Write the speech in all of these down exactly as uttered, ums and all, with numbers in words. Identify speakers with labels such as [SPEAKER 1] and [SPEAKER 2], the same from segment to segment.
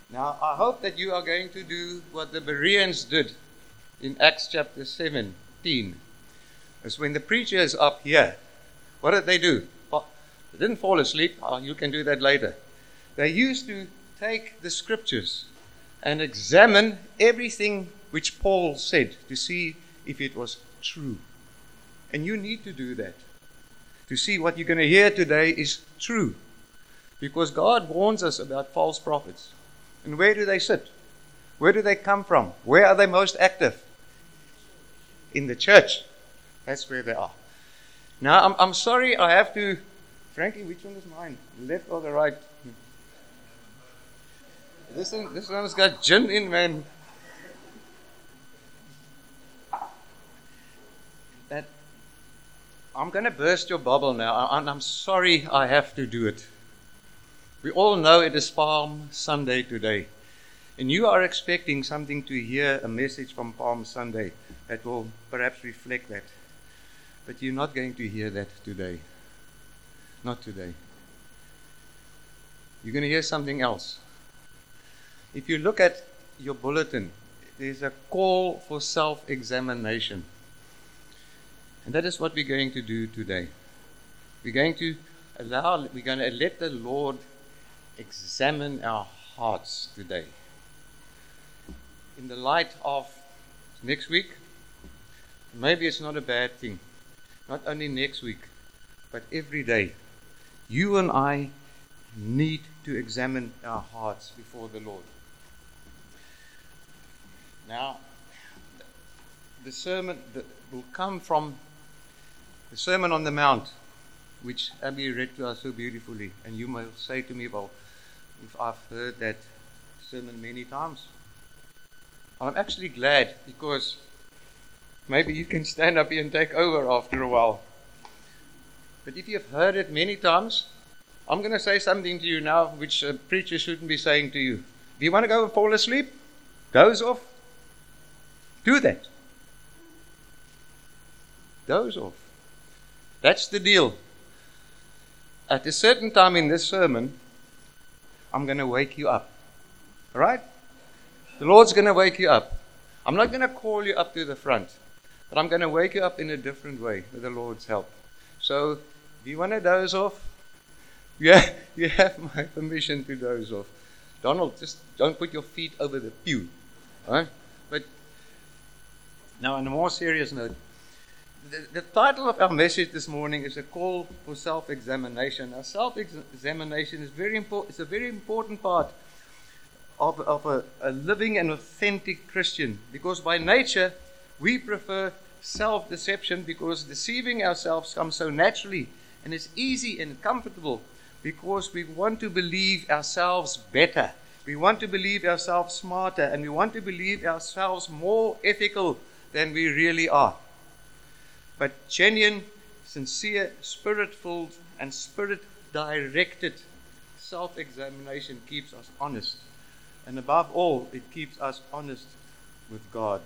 [SPEAKER 1] Now, I hope that you are going to do what the Bereans did in Acts chapter seventeen. It's when the preacher is up here. What did they do? They didn't fall asleep. Oh, you can do that later. They used to take the scriptures and examine everything which Paul said to see if it was true. And you need to do that. To see what you're going to hear today is true. Because God warns us about false prophets. And where do they sit? Where do they come from? Where are they most active? In the church. That's where they are. Now, I'm, I'm sorry I have to... Frankie, which one is mine? Left or the right? This one, this one's got gin in, man. That, I'm going to burst your bubble now, and I'm sorry I have to do it. We all know it is Palm Sunday today. And you are expecting something to hear, a message from Palm Sunday that will perhaps reflect that. But you're not going to hear that today. Not today. You're going to hear something else. If you look at your bulletin, there's a call for self-examination. And that is what we're going to do today. We're going to allow, we're going to let the Lord examine our hearts today. In the light of next week, maybe it's not a bad thing. Not only next week, but every day. You and I need to examine our hearts before the Lord. Now, the sermon that will come from the Sermon on the Mount, which Abby read to us so beautifully. And you may say to me, well, if I've heard that sermon many times. I'm actually glad, because maybe you can stand up here and take over after a while. But if you've heard it many times, I'm going to say something to you now which a preacher shouldn't be saying to you. Do you want to go and fall asleep? Doze off? Do that. Doze off. That's the deal. At a certain time in this sermon, I'm going to wake you up. All right? The Lord's going to wake you up. I'm not going to call you up to the front, but I'm going to wake you up in a different way with the Lord's help. So, do you want to doze off? Yeah, you have my permission to doze off. Donald, just don't put your feet over the pew. All right? But now, on a more serious note, the, the title of our message this morning is a call for self-examination. Now, self-examination is very important. It's a very important part of, of a, a living and authentic Christian, because by nature we prefer self-deception, because deceiving ourselves comes so naturally and it's easy and comfortable, because we want to believe ourselves better. We want to believe ourselves smarter, and we want to believe ourselves more ethical than we really are. But genuine, sincere, spirit-filled, and spirit-directed self-examination keeps us honest. And above all, it keeps us honest with God.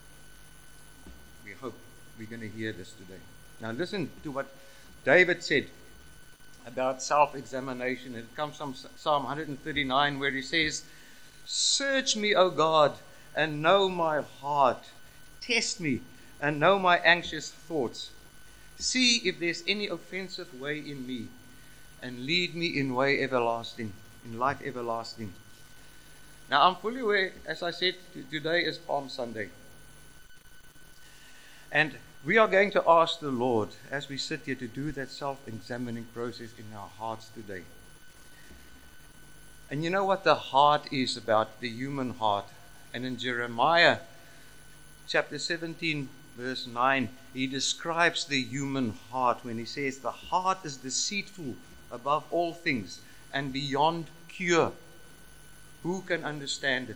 [SPEAKER 1] We hope we're going to hear this today. Now listen to what David said about self-examination. It comes from Psalm one thirty-nine, where he says, "Search me, O God, and know my heart. Test me and know my anxious thoughts. See if there's any offensive way in me, and lead me in way everlasting, in life everlasting." Now, I'm fully aware, as I said, today is Palm Sunday. And we are going to ask the Lord, as we sit here, to do that self-examining process in our hearts today. And you know what the heart is about, the human heart. And in Jeremiah chapter seventeen, verse nine, he describes the human heart when he says, "The heart is deceitful above all things and beyond cure. Who can understand it?"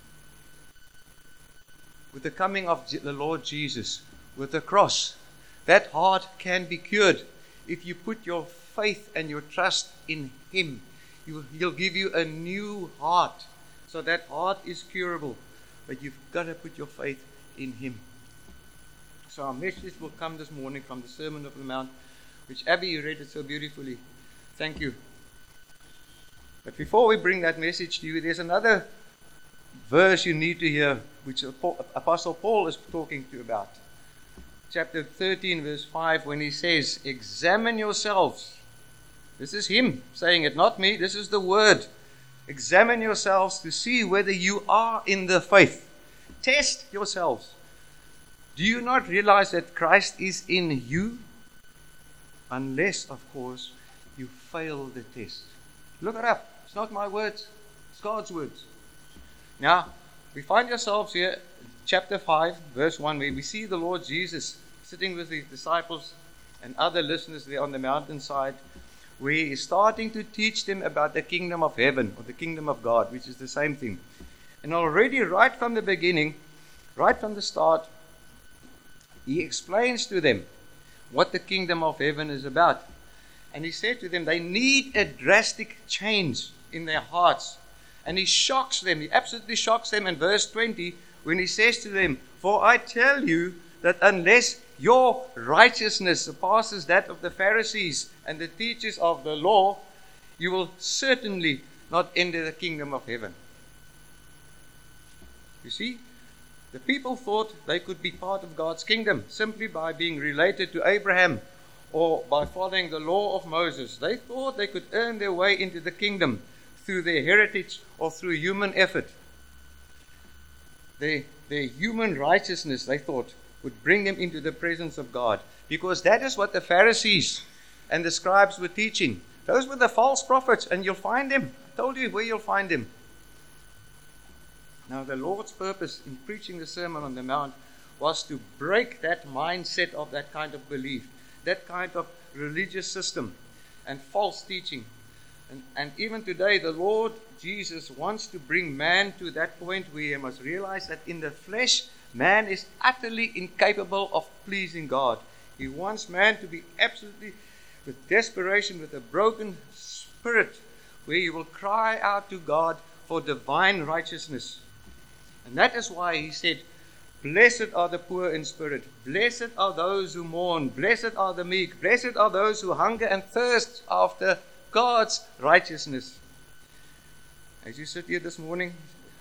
[SPEAKER 1] With the coming of the Lord Jesus, with the cross, that heart can be cured. If you put your faith and your trust in Him, He'll give you a new heart. So that heart is curable. But you've got to put your faith in Him. So our message will come this morning from the Sermon on the Mount, which Abby read it so beautifully. Thank you. But before we bring that message to you, there's another verse you need to hear, which Apostle Paul is talking to you about. Chapter thirteen, verse five, when he says, examine yourselves. This is him saying it, not me. This is the word. Examine yourselves to see whether you are in the faith. Test yourselves. Do you not realize that Christ is in you? Unless, of course, you fail the test. Look it up. It's not my words. It's God's words. Now, we find ourselves here, chapter five, verse one, where we see the Lord Jesus sitting with his disciples and other listeners there on the mountainside, where he is starting to teach them about the kingdom of heaven, or the kingdom of God, which is the same thing. And already right from the beginning, right from the start, he explains to them what the kingdom of heaven is about. And he said to them, they need a drastic change in their hearts. And he shocks them, he absolutely shocks them in verse twenty, when he says to them, for I tell you that unless your righteousness surpasses that of the Pharisees and the teachers of the law, you will certainly not enter the kingdom of heaven. You see, the people thought they could be part of God's kingdom simply by being related to Abraham or by following the law of Moses. They thought they could earn their way into the kingdom through their heritage or through human effort. Their, their human righteousness, they thought, would bring them into the presence of God. Because that is what the Pharisees and the scribes were teaching. Those were the false prophets, and you'll find them. I told you where you'll find them. Now, the Lord's purpose in preaching the Sermon on the Mount was to break that mindset of that kind of belief, that kind of religious system and false teaching. And, and even today, the Lord Jesus wants to bring man to that point where he must realize that in the flesh, man is utterly incapable of pleasing God. He wants man to be absolutely, with desperation, with a broken spirit, where he will cry out to God for divine righteousness. And that is why he said, blessed are the poor in spirit, blessed are those who mourn, blessed are the meek, blessed are those who hunger and thirst after God's righteousness. As you sit here this morning,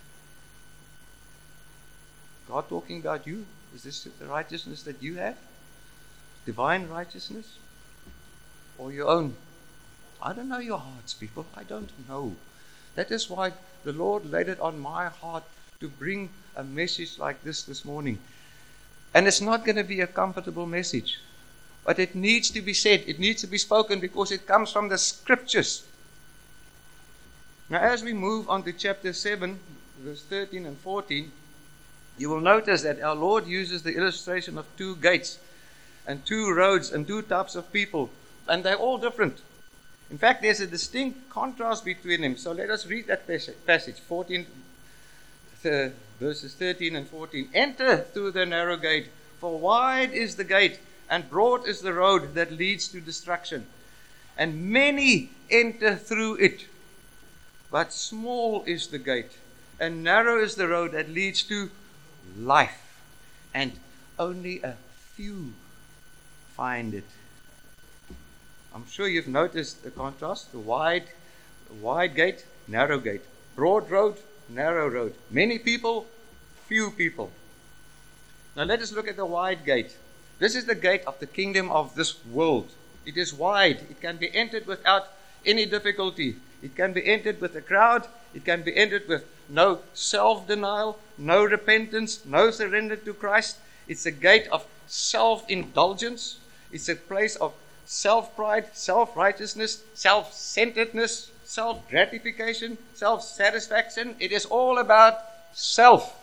[SPEAKER 1] God talking about you? Is this the righteousness that you have? Divine righteousness? Or your own? I don't know your hearts, people. I don't know. That is why the Lord laid it on my heart to bring a message like this this morning. And it's not going to be a comfortable message. But it needs to be said. It needs to be spoken because it comes from the scriptures. Now, as we move on to chapter seven, verse thirteen and fourteen, you will notice that our Lord uses the illustration of two gates and two roads and two types of people. And they're all different. In fact, there's a distinct contrast between them. So let us read that passage, fourteen, uh, verses thirteen and fourteen. Enter through the narrow gate, for wide is the gate, and broad is the road that leads to destruction. And many enter through it. But small is the gate, and narrow is the road that leads to life. And only a few find it. I'm sure you've noticed the contrast. The wide, wide gate, narrow gate. Broad road, narrow road. Many people, few people. Now let us look at the wide gate. This is the gate of the kingdom of this world. It is wide. It can be entered without any difficulty. It can be entered with a crowd. It can be entered with no self-denial, no repentance, no surrender to Christ. It's a gate of self-indulgence. It's a place of self-pride, self-righteousness, self-centeredness, self-gratification, self-satisfaction. It is all about self.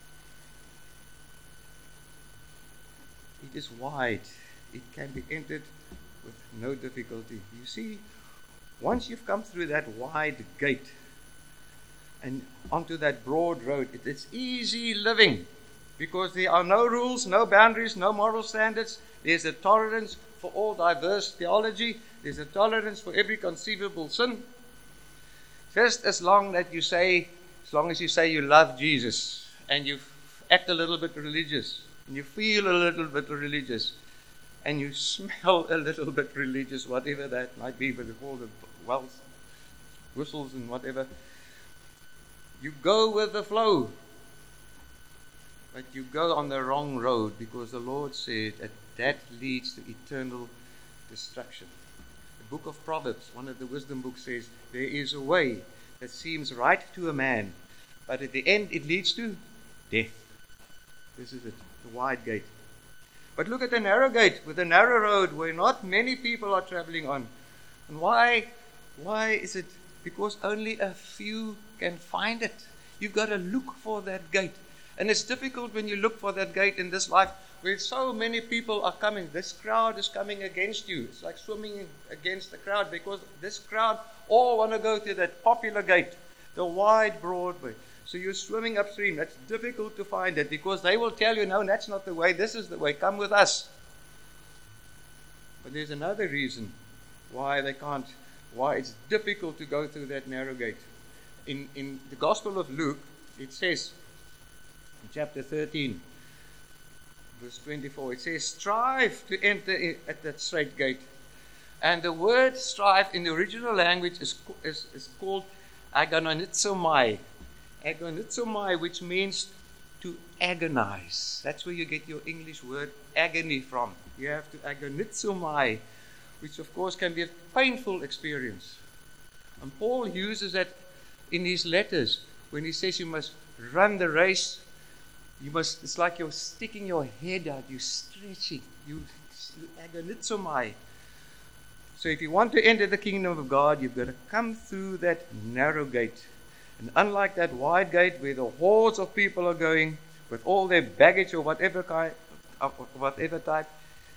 [SPEAKER 1] It is wide. It can be entered with no difficulty. You see, once you've come through that wide gate and onto that broad road, it, it's easy living because there are no rules, no boundaries, no moral standards. There's a tolerance for all diverse theology. There's a tolerance for every conceivable sin. Just as long that you say, as long as you say you love Jesus and you act a little bit religious and you feel a little bit religious and you smell a little bit religious, whatever that might be, but all the wealth, whistles and whatever. You go with the flow. But you go on the wrong road because the Lord said that that leads to eternal destruction. The book of Proverbs, one of the wisdom books, says there is a way that seems right to a man, but at the end it leads to death. This is it, the wide gate. But look at the narrow gate with the narrow road where not many people are traveling on. And why? Why is it? Because only a few can find it. You've got to look for that gate. And it's difficult when you look for that gate in this life where so many people are coming. This crowd is coming against you. It's like swimming against the crowd because this crowd all want to go to that popular gate, the wide Broadway. So you're swimming upstream. That's difficult to find it because they will tell you, no, that's not the way. This is the way. Come with us. But there's another reason why they can't, why it's difficult to go through that narrow gate. In, in the Gospel of Luke, it says, in chapter thirteen, verse twenty-four, it says, strive to enter in at that straight gate. And the word strive in the original language is, is, is called agonizomai. Agonizomai, which means to agonize. That's where you get your English word agony from. You have to agonizomai, which of course can be a painful experience. And Paul uses that in his letters when he says you must run the race. You must, it's like you're sticking your head out, you're stretching, you, you agonizomai. So if you want to enter the kingdom of God, you've got to come through that narrow gate. And unlike that wide gate where the hordes of people are going with all their baggage or whatever kind, of whatever type,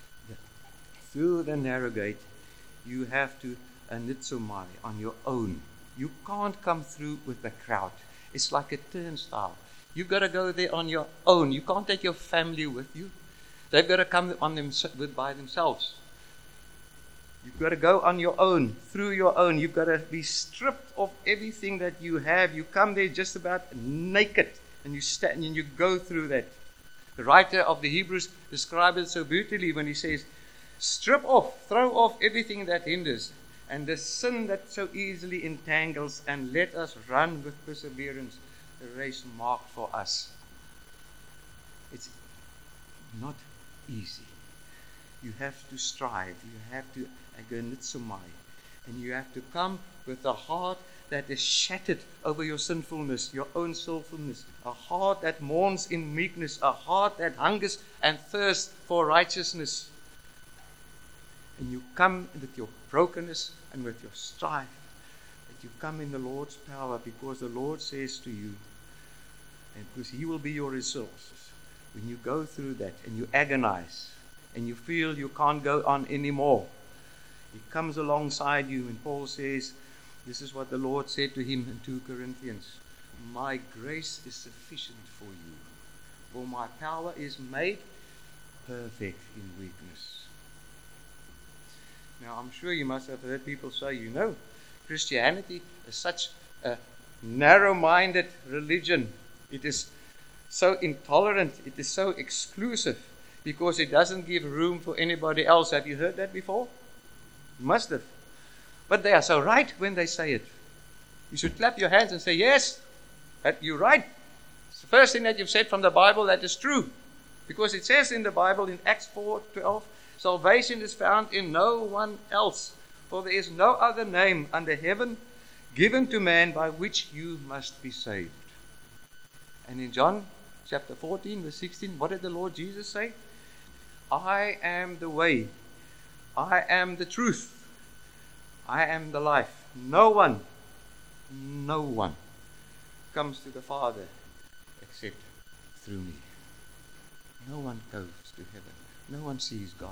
[SPEAKER 1] through the narrow gate, you have to agonizomai on your own. You can't come through with the crowd. It's like a turnstile. You've got to go there on your own. You can't take your family with you. They've got to come on them with by themselves. You've got to go on your own, through your own. You've got to be stripped of everything that you have. You come there just about naked, and you stand and you go through that. The writer of the Hebrews describes it so beautifully when he says, strip off, throw off everything that hinders, and the sin that so easily entangles, and let us run with perseverance the race marked for us. It's not easy. You have to strive. You have to agonizomai. And you have to come with a heart that is shattered over your sinfulness, your own sinfulness. A heart that mourns in meekness. A heart that hungers and thirsts for righteousness. And you come with your brokenness and with your strife. That you come in the Lord's power because the Lord says to you, and because He will be your resources. When you go through that and you agonize and you feel you can't go on anymore, He comes alongside you, and Paul says, this is what the Lord said to him in two Corinthians, my grace is sufficient for you, for my power is made perfect in weakness. Now I'm sure you must have heard people say, you know, Christianity is such a narrow-minded religion. It is so intolerant. It is so exclusive because it doesn't give room for anybody else. Have you heard that before? You must have. But they are so right when they say it. You should clap your hands and say, yes, you're right. It's the first thing that you've said from the Bible that is true. Because it says in the Bible in Acts four twelve, salvation is found in no one else. For there is no other name under heaven given to man by which you must be saved. And in John chapter fourteen, verse sixteen, what did the Lord Jesus say? I am the way. I am the truth. I am the life. No one, no one comes to the Father except through me. No one goes to heaven. No one sees God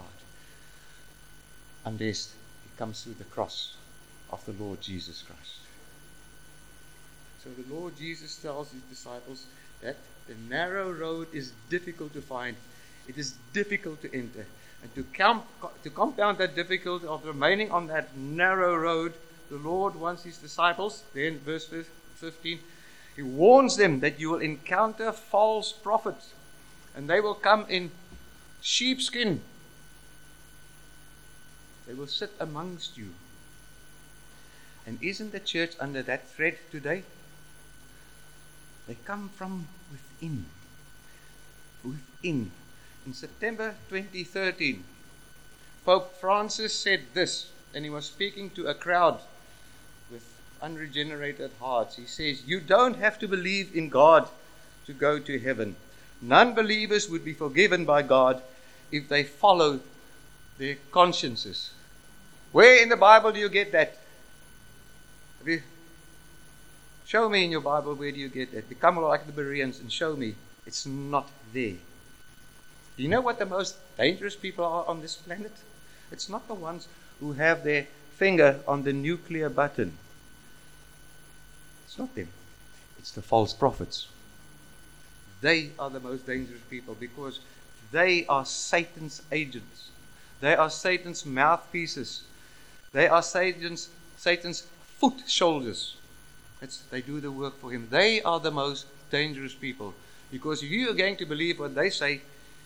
[SPEAKER 1] unless He comes through the cross of the Lord Jesus Christ. So the Lord Jesus tells His disciples that the narrow road is difficult to find. It is difficult to enter. And to, comp- to compound that difficulty of remaining on that narrow road, the Lord wants His disciples, then verse fifteen, He warns them that you will encounter false prophets. And they will come in sheepskin. They will sit amongst you. And isn't the church under that threat today? They come from within. Within. In September twenty thirteen, Pope Francis said this, and he was speaking to a crowd with unregenerated hearts. He says, "You don't have to believe in God to go to heaven. Non-believers would be forgiven by God if they follow their consciences." Where in the Bible do you get that? Have you, show me in your Bible, where do you get that? Become like the Bereans and show me. It's not there. Do you know what the most dangerous people are on this planet? It's not the ones who have their finger on the nuclear button. It's not them. It's the false prophets. They are the most dangerous people because they are Satan's agents. They are Satan's mouthpieces. They are Satan's, Satan's foot soldiers. It's, they do the work for him. They are the most dangerous people. Because if you are going to believe what they say,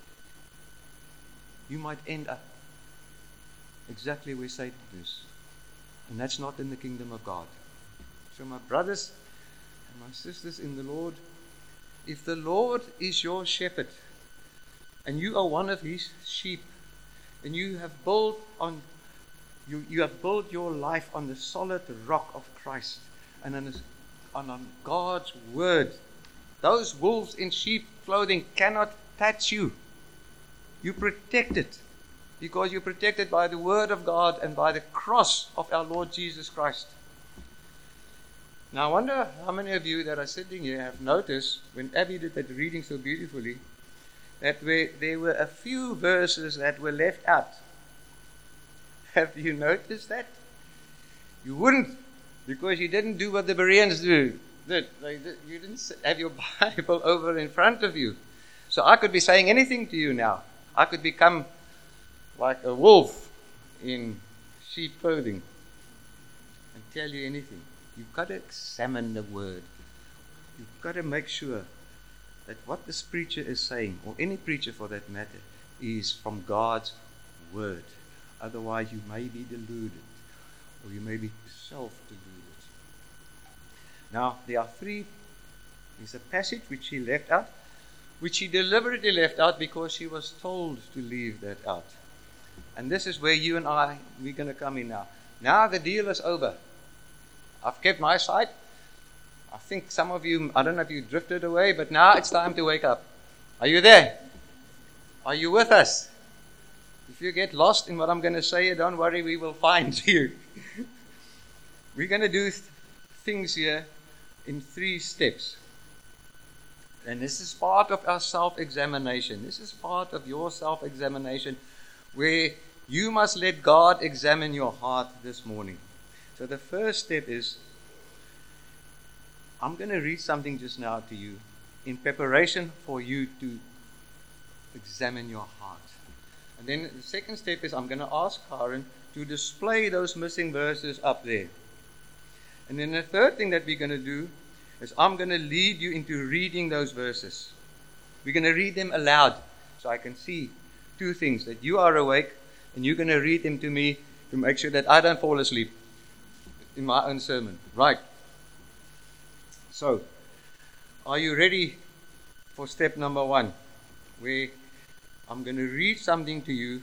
[SPEAKER 1] you might end up exactly where Satan is. And that's not in the kingdom of God. So my brothers and my sisters in the Lord, if the Lord is your shepherd, and you are one of his sheep, and you have built on you, you have built your life on the solid rock of Christ and on, his, and on God's word, those wolves in sheep clothing cannot touch you. You protect it because you're protected by the word of God and by the cross of our Lord Jesus Christ. Now I wonder how many of you that are sitting here have noticed when Abby did that reading so beautifully that we, there were a few verses that were left out. Have you noticed that? You wouldn't, because you didn't do what the Bereans do. Did. They did. You didn't have your Bible over in front of you. So I could be saying anything to you now. I could become like a wolf in sheep clothing and tell you anything. You've got to examine the word. You've got to make sure that what this preacher is saying, or any preacher for that matter, is from God's word. Otherwise you may be deluded, or you may be self-deluded. Now, there are three. There's a passage which he left out, which he deliberately left out because he was told to leave that out. And this is where you and I, we're going to come in now. Now the deal is over. I've kept my side. I think some of you, I don't know if you drifted away, but now it's time to wake up. Are you there? Are you with us? If you get lost in what I'm going to say, don't worry, we will find you. We're going to do th- things here in three steps. And this is part of our self-examination. This is part of your self-examination where you must let God examine your heart this morning. So the first step is, I'm going to read something just now to you in preparation for you to examine your heart. And then the second step is I'm going to ask Karen to display those missing verses up there. And then the third thing that we're going to do is I'm going to lead you into reading those verses. We're going to read them aloud so I can see two things, that you are awake and you're going to read them to me to make sure that I don't fall asleep in my own sermon. Right. So, are you ready for step number one, where I'm going to read something to you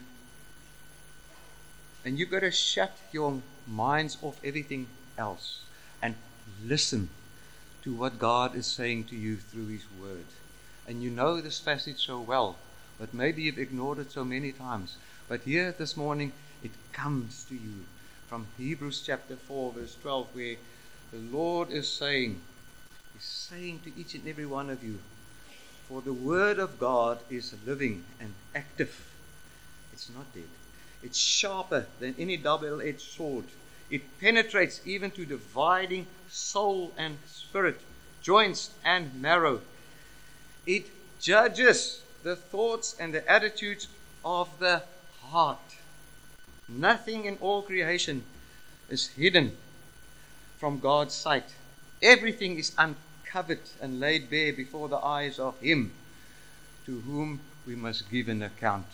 [SPEAKER 1] and you've got to shut your minds off everything else and listen to what God is saying to you through His Word. And you know this passage so well, but maybe you've ignored it so many times. But here this morning, it comes to you from Hebrews chapter four, verse twelve, where the Lord is saying, He's saying to each and every one of you, for the Word of God is living and active. It's not dead. It's sharper than any double-edged sword. It penetrates even to dividing soul and spirit, joints and marrow. It judges the thoughts and the attitudes of the heart. Nothing in all creation is hidden from God's sight. Everything is uncovered and laid bare before the eyes of Him to whom we must give an account.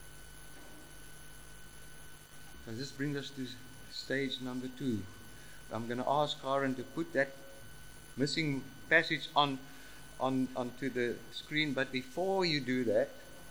[SPEAKER 1] So this brings us to stage number two. I'm going to ask Karen to put that missing passage on, on onto the screen. But before you do that,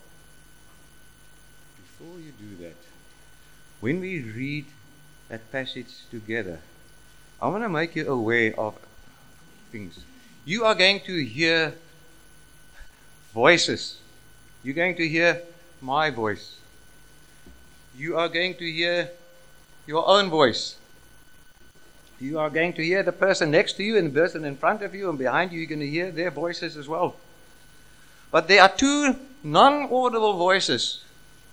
[SPEAKER 1] before you do that, when we read that passage together, I want to make you aware of things. You are going to hear voices. You're going to hear my voice. You are going to hear your own voice. You are going to hear the person next to you and the person in front of you and behind you. You're going to hear their voices as well. But there are two non-audible voices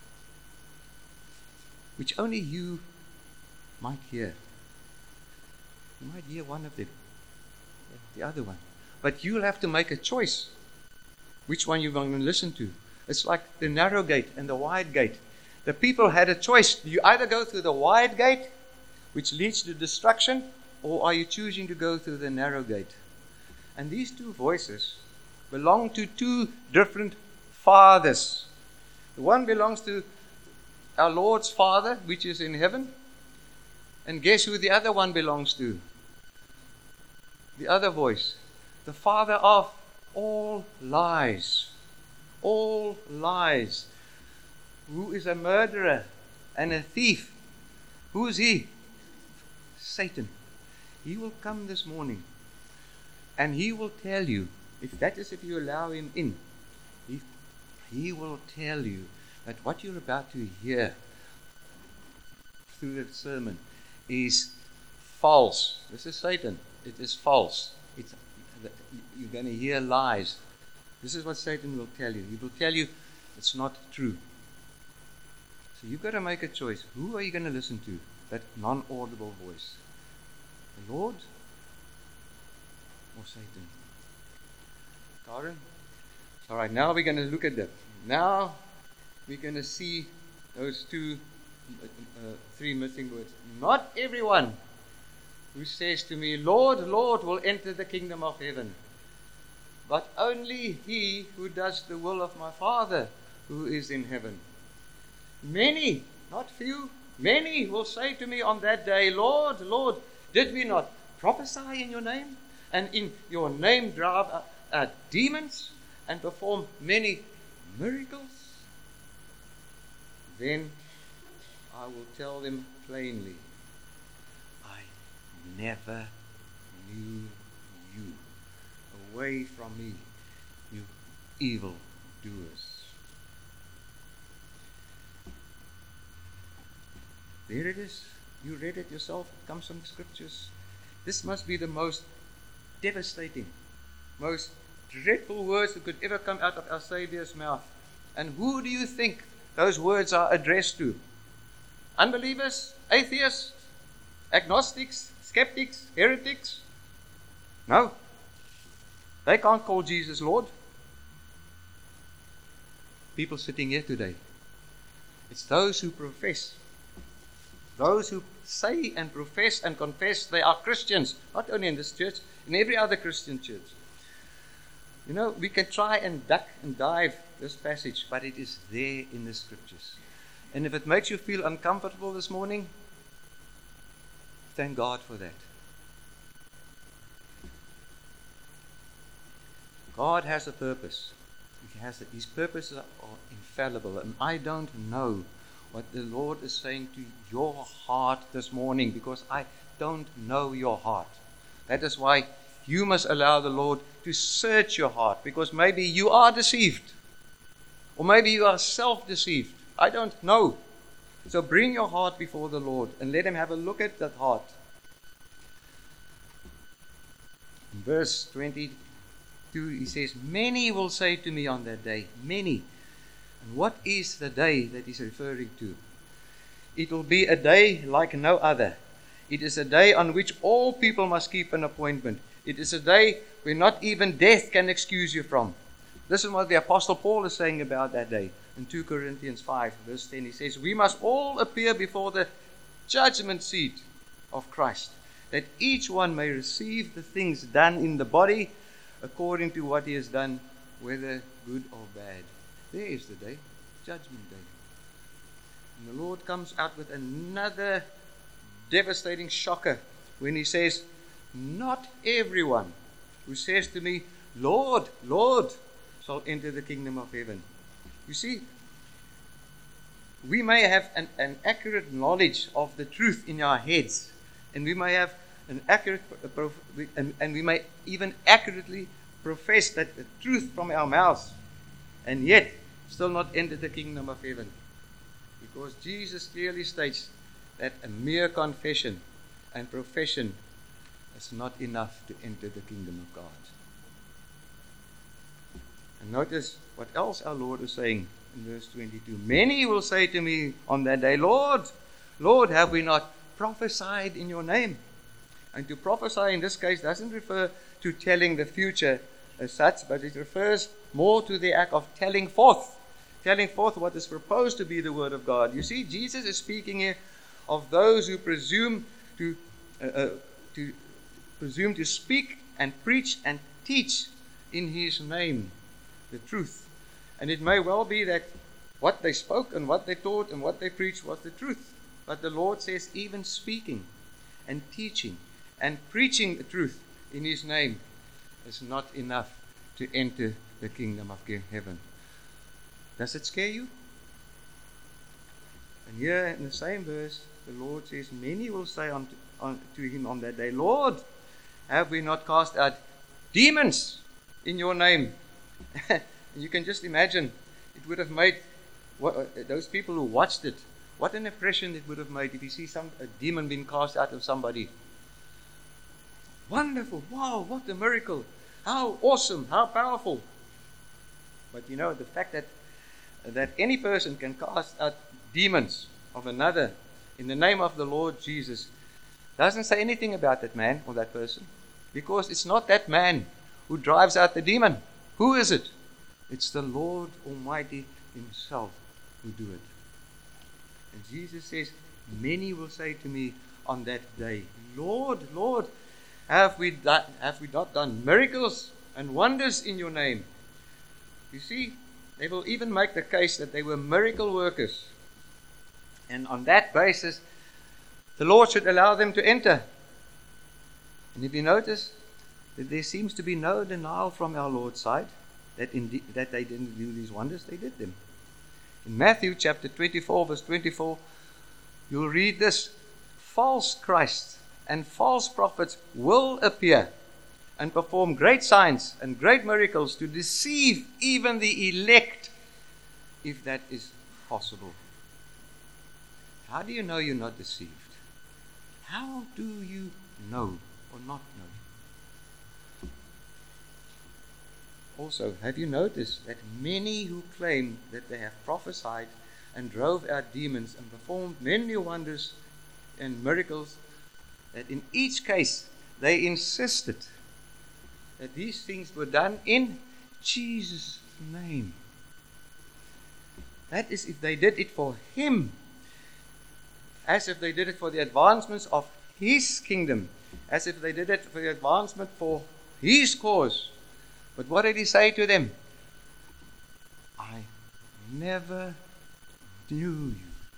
[SPEAKER 1] which only you might hear. You might hear one of them, the other one. But you'll have to make a choice which one you're going to listen to. It's like the narrow gate and the wide gate. The people had a choice. You either go through the wide gate, which leads to destruction, or are you choosing to go through the narrow gate? And these two voices belong to two different fathers. The one belongs to our Lord's Father, which is in heaven. And guess who the other one belongs to? The other voice. The father of all lies. All lies. Who is a murderer and a thief? Who is he? Satan. He will come this morning and he will tell you, if that is if you allow him in, he, he will tell you that what you're about to hear through the sermon is false. This is Satan. It is false. It's, you're going to hear lies. This is what Satan will tell you. He will tell you it's not true. So you've got to make a choice. Who are you going to listen to? That non-audible voice. The Lord or Satan? Karen? All right, now we're going to look at that. Now we're going to see those two, uh, three missing words. Not everyone who says to me, Lord, Lord, will enter the kingdom of heaven, but only he who does the will of my Father who is in heaven. Many, not few, many will say to me on that day, Lord, Lord, did we not prophesy in your name, and in your name drive out demons, and perform many miracles? Then I will tell them plainly, I never knew you. Away from me, you evil doers. There it is. You read it yourself. It comes from the scriptures. This must be the most devastating, most dreadful words that could ever come out of our Savior's mouth. And who do you think those words are addressed to? Unbelievers? Atheists? Agnostics? Skeptics? Heretics? No. They can't call Jesus Lord. People sitting here today. It's those who profess. Those who say and profess and confess they are Christians. Not only in this church, in every other Christian church. You know, we can try and duck and dive this passage, but it is there in the scriptures. And if it makes you feel uncomfortable this morning, thank God for that. God has a purpose. He has a, his purposes are infallible. And I don't know what the Lord is saying to your heart this morning, because I don't know your heart. That is why you must allow the Lord to search your heart, because maybe you are deceived. Or maybe you are self-deceived. I don't know. So bring your heart before the Lord and let him have a look at that heart. In verse twenty-two, he says, many will say to me on that day, many. And what is the day that he's referring to? It will be a day like no other. It is a day on which all people must keep an appointment. It is a day where not even death can excuse you from. This is what the Apostle Paul is saying about that day. In two Corinthians five, verse ten, he says, we must all appear before the judgment seat of Christ, that each one may receive the things done in the body according to what he has done, whether good or bad. There is the day, judgment day. And the Lord comes out with another devastating shocker when he says, not everyone who says to me, Lord, Lord, shall enter the kingdom of heaven. You see, we may have an, an accurate knowledge of the truth in our heads, and we may have an accurate, and, and we may even accurately profess that the truth from our mouths, and yet still not enter the kingdom of heaven. Because Jesus clearly states that a mere confession and profession is not enough to enter the kingdom of God. And notice what else our Lord is saying in verse twenty-two. Many will say to me on that day, Lord, Lord, have we not prophesied in your name? And to prophesy in this case doesn't refer to telling the future as such, but it refers more to the act of telling forth, telling forth what is proposed to be the word of God. You see, Jesus is speaking here of those who presume to uh, uh, to presume to speak and preach and teach in his name the truth. And it may well be that what they spoke and what they taught and what they preached was the truth. But the Lord says even speaking and teaching and preaching the truth in his name is not enough to enter the kingdom of heaven. Does it scare you? And here in the same verse, the Lord says, many will say unto, on, to him on that day, Lord, have we not cast out demons in your name? You can just imagine, it would have made what, uh, those people who watched it, what an impression it would have made if you see some a demon being cast out of somebody. Wonderful, wow, what a miracle, how awesome, how powerful. But you know, the fact that that any person can cast out demons of another in the name of the Lord Jesus doesn't say anything about that man or that person, because it's not that man who drives out the demon. Who is it? It's the Lord Almighty himself who do it. And Jesus says, many will say to me on that day, Lord, Lord, have we done, have we not done miracles and wonders in your name? You see, they will even make the case that they were miracle workers. And on that basis, the Lord should allow them to enter. And if you notice, that there seems to be no denial from our Lord's side that indeed that they didn't do these wonders, they did them. In Matthew chapter twenty-four, verse twenty-four, you'll read this: false Christs and false prophets will appear and perform great signs and great miracles to deceive even the elect, if that is possible. How do you know you're not deceived? How do you know or not know? Also, have you noticed that many who claim that they have prophesied and drove out demons and performed many wonders and miracles, that in each case they insisted that these things were done in Jesus' name? That is, if they did it for him, as if they did it for the advancements of his kingdom, as if they did it for the advancement for his cause. But what did he say to them? I never knew you.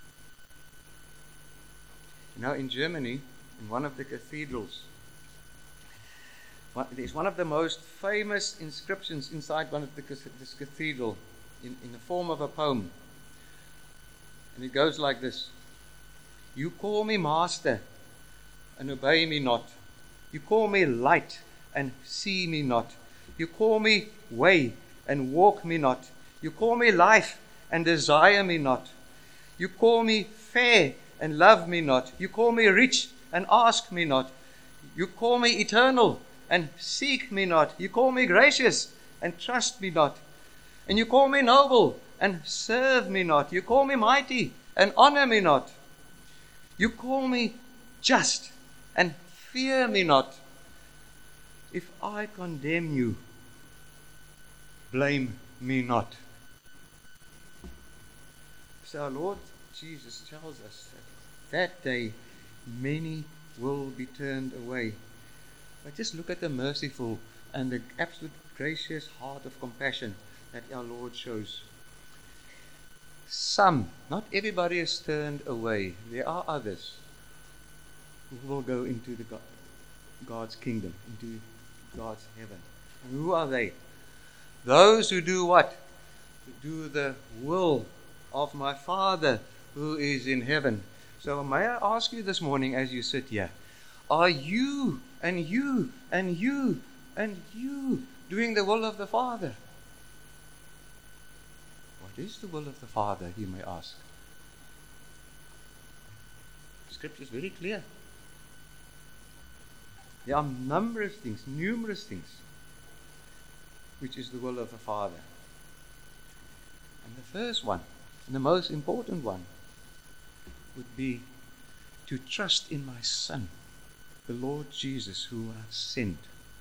[SPEAKER 1] You know, in Germany, in one of the cathedrals, there's one of the most famous inscriptions inside one of the, this cathedral in, in the form of a poem. And it goes like this: you call me master and obey me not. You call me light and see me not. You call me way and walk me not. You call me life and desire me not. You call me fair and love me not. You call me rich and ask me not. You call me eternal and seek me not. You call me gracious and trust me not. And you call me noble and serve me not. You call me mighty and honor me not. You call me just and fear me not. If I condemn you, blame me not. So our Lord Jesus tells us that that day many will be turned away. But just look at the merciful and the absolute gracious heart of compassion that our Lord shows. Some, not everybody is turned away. There are others who will go into the God's kingdom, into God's heaven. And who are they? Those who do what? To do the will of my Father who is in heaven. So may I ask you this morning as you sit here, are you and you and you and you doing the will of the Father? What is the will of the Father, you may ask? Scripture is very clear. There are numerous things, numerous things, which is the will of the Father. And the first one, and the most important one, would be to trust in my Son, the Lord Jesus, whom I have sent.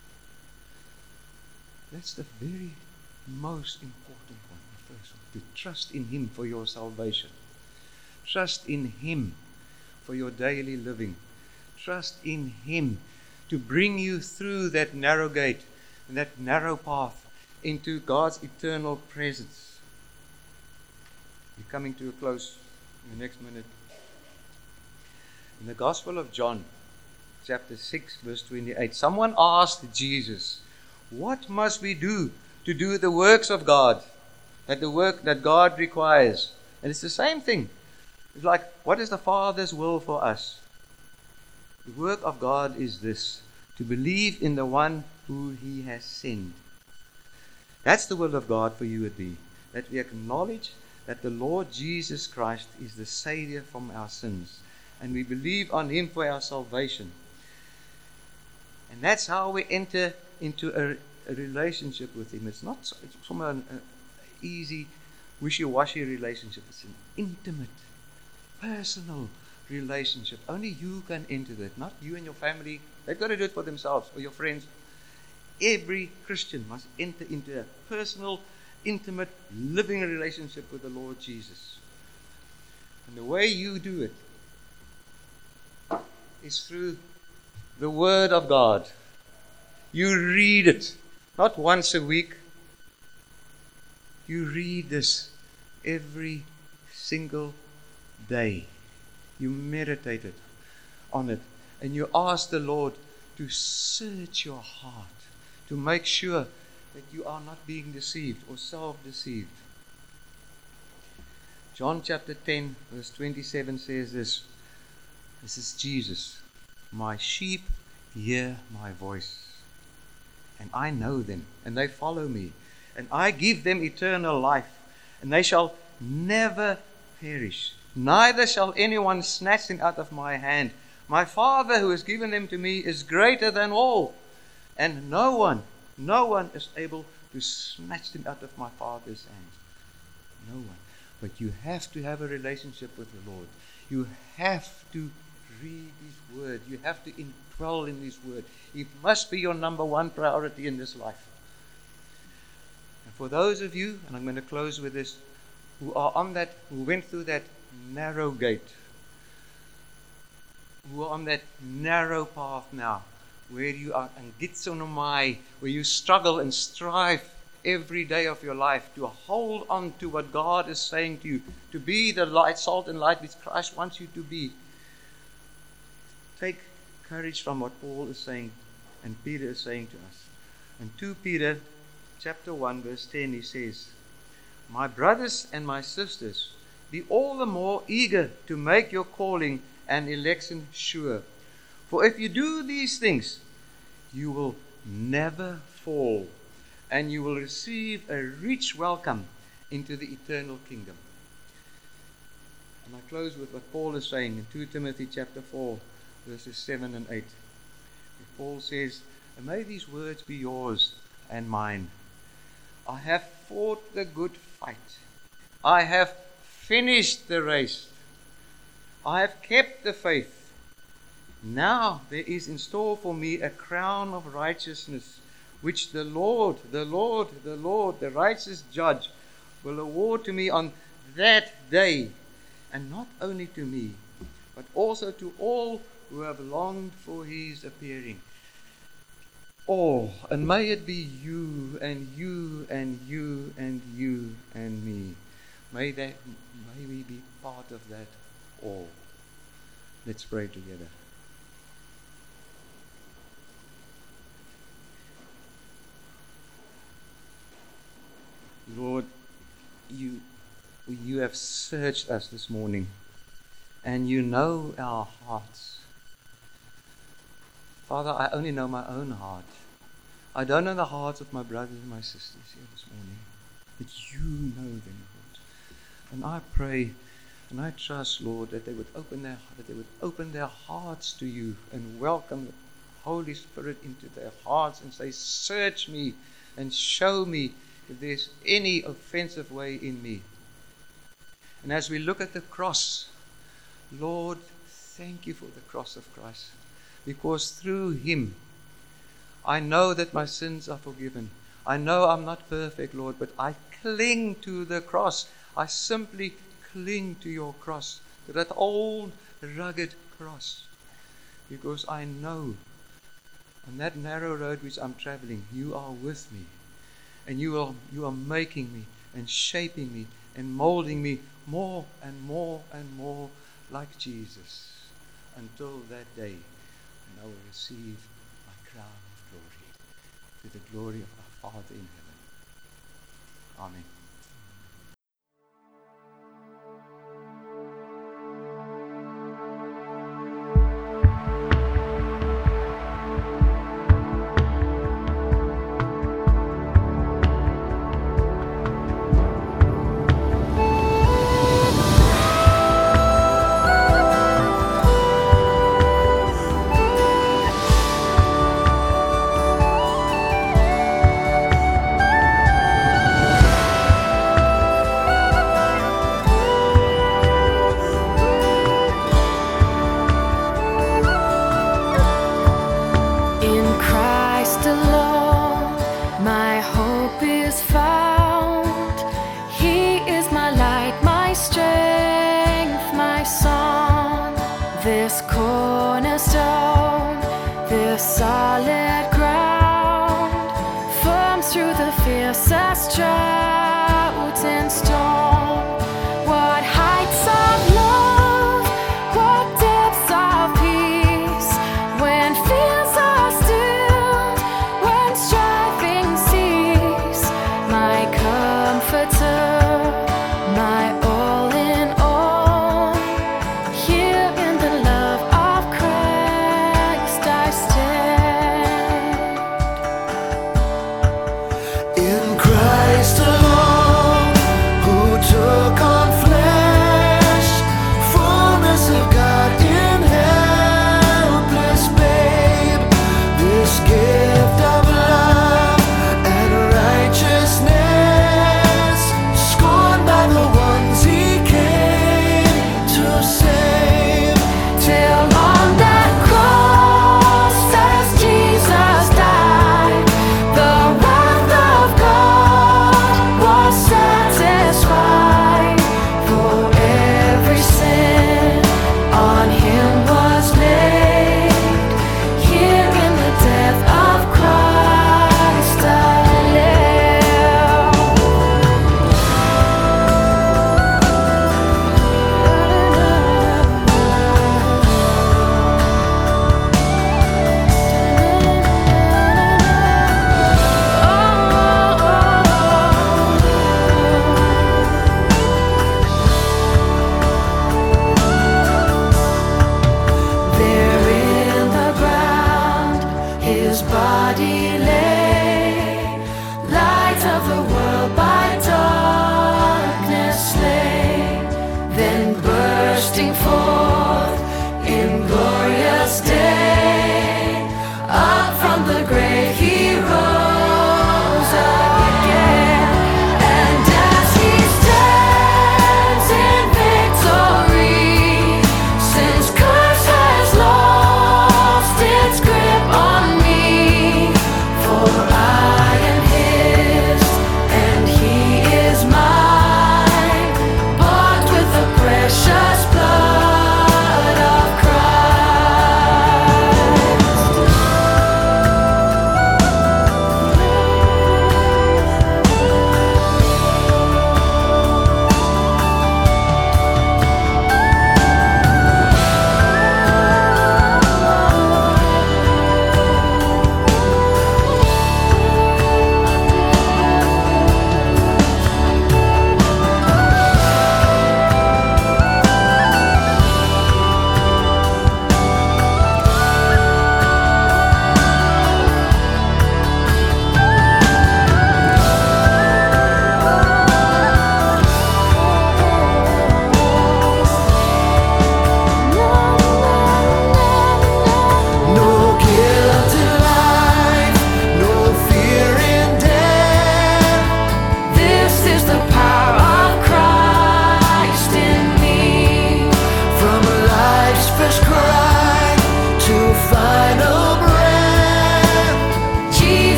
[SPEAKER 1] That's the very most important one, the first one. To trust in Him for your salvation. Trust in Him for your daily living. Trust in Him to bring you through that narrow gate and that narrow path into God's eternal presence. We're coming to a close in the next minute. In the Gospel of John, chapter six, verse twenty-eight, someone asked Jesus, what must we do to do the works of God? That the work that God requires. And it's the same thing. It's like, what is the Father's will for us? The work of God is this, to believe in the one who He has sent. That's the will of God for you and me, that we acknowledge that the Lord Jesus Christ is the Savior from our sins, and we believe on Him for our salvation. And that's how we enter into a, a relationship with Him. It's not it's from an easy, wishy-washy relationship. It's an intimate, personal relationship. Only you can enter that, not you and your family. They've got to do it for themselves or your friends. Every Christian must enter into a personal, intimate, living relationship with the Lord Jesus. And the way you do it is through the Word of God. You read it, not once a week. You read this every single day. You meditate it, on it, and you ask the Lord to search your heart, to make sure that you are not being deceived or self-deceived. John chapter ten, verse twenty-seven says this. This is Jesus. My sheep hear my voice, and I know them, and they follow me, and I give them eternal life, and they shall never perish, neither shall anyone snatch them out of my hand. My Father who has given them to me is greater than all, and no one, no one is able to snatch them out of my Father's hands. No one. But you have to have a relationship with the Lord. You have to read His Word. You have to indwell in His Word. It must be your number one priority in this life. And for those of you, and I'm going to close with this, who are on that, who went through that narrow gate, who are on that narrow path now, where you are in Gitsonomai, where you struggle and strive every day of your life to hold on to what God is saying to you, to be the light, salt and light which Christ wants you to be. Take courage from what Paul is saying and Peter is saying to us. In Second Peter chapter one, verse ten, he says, my brothers and my sisters, be all the more eager to make your calling and election sure. For if you do these things, you will never fall, and you will receive a rich welcome into the eternal kingdom. And I close with what Paul is saying in Second Timothy chapter four, verses seven and eight. Paul says, and may these words be yours and mine. I have fought the good fight. I have finished the race. I have kept the faith. Now there is in store for me a crown of righteousness, which the Lord, the Lord, the Lord, the righteous judge, will award to me on that day, and not only to me, but also to all who have longed for His appearing. All, and may it be you and you and you and you and me. May that, may we be part of that all. Let's pray together. Lord, you, you have searched us this morning, and you know our hearts. Father, I only know my own heart. I don't know the hearts of my brothers and my sisters here this morning, but you know them, Lord. And I pray and I trust, Lord, that they would open their that they would open their hearts to you and welcome the Holy Spirit into their hearts and say, search me and show me if there's any offensive way in me. And as we look at the cross, Lord, thank you for the cross of Christ, because through him I know that my sins are forgiven. I know I'm not perfect, Lord, but I cling to the cross. I simply cling to your cross, to that old rugged cross, because I know on that narrow road which I'm traveling, you are with me, and you are you are making me and shaping me and molding me more and more and more like Jesus, until that day when I will receive my crown of glory, to the glory of our Father in heaven. Amen.
[SPEAKER 2] This cornerstone, this solid ground, firm through the fiercest droughts and storms.